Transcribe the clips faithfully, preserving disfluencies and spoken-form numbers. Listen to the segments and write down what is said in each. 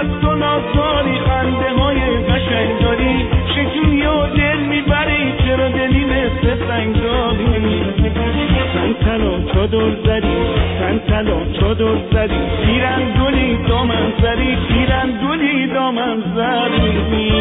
از تو نازداری، خنده های قشنگ داری، شکلی و دل میبری، چرا دلی مثل سنگ داری. تن تلا چادر زدی، تن تلا چادر زدی، پیرندونی دامن زدی، پیرندونی دامن زدی.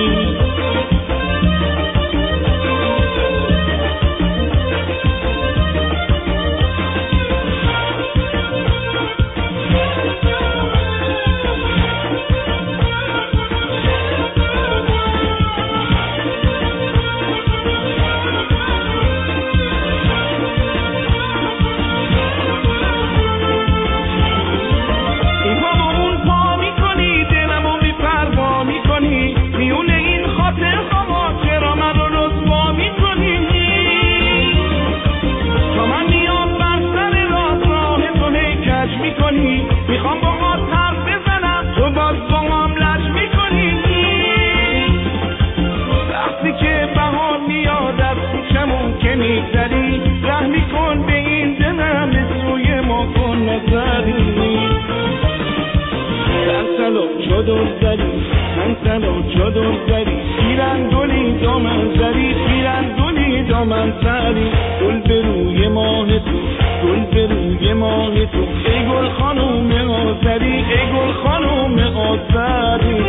میخوام با ما حرف بزنم، تو باز با هم لج میکنی. وقتی که بهار میاد از کوچمون که میگذری، رحم میکن به این دلم، سوی ما کن نظری. تن تلا چادر زدی، تن تلا چادر زدی، پیرندونی دامن زدی، پیرندونی دامن زدی. گل به روی ماه تو، گل به روی ماه تو، ای گل خانوم آذری، ای گل خانوم آذری.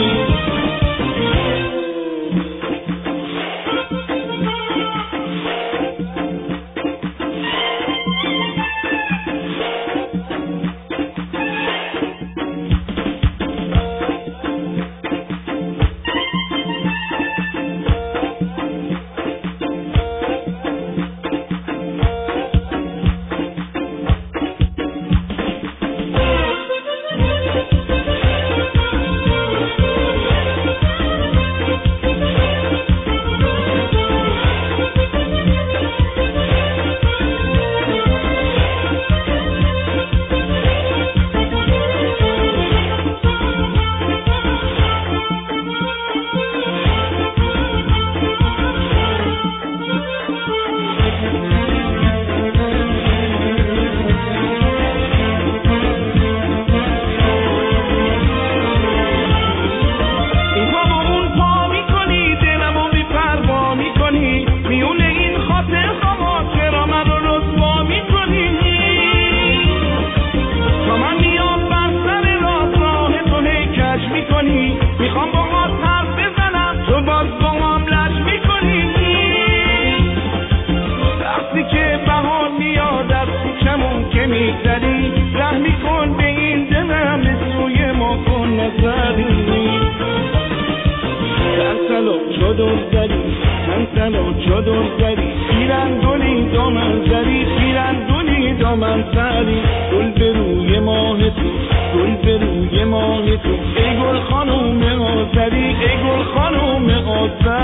میخوام با ما حرف بزنم، تو باز با هم لج میکنی. وقتی که بهار میاد از کوچمون که میگذری، رحم میکن به این دلم، سوی ما کن نظری. تن تلا چادر زدی، تن تلا چادر زدی، پیرندونی دامن زدی، پیرندونی دامن زدی. گل به روی ماه تو، گل به روی ماه تو، ای گل خانوم آذری، ای گل خانوم آذری.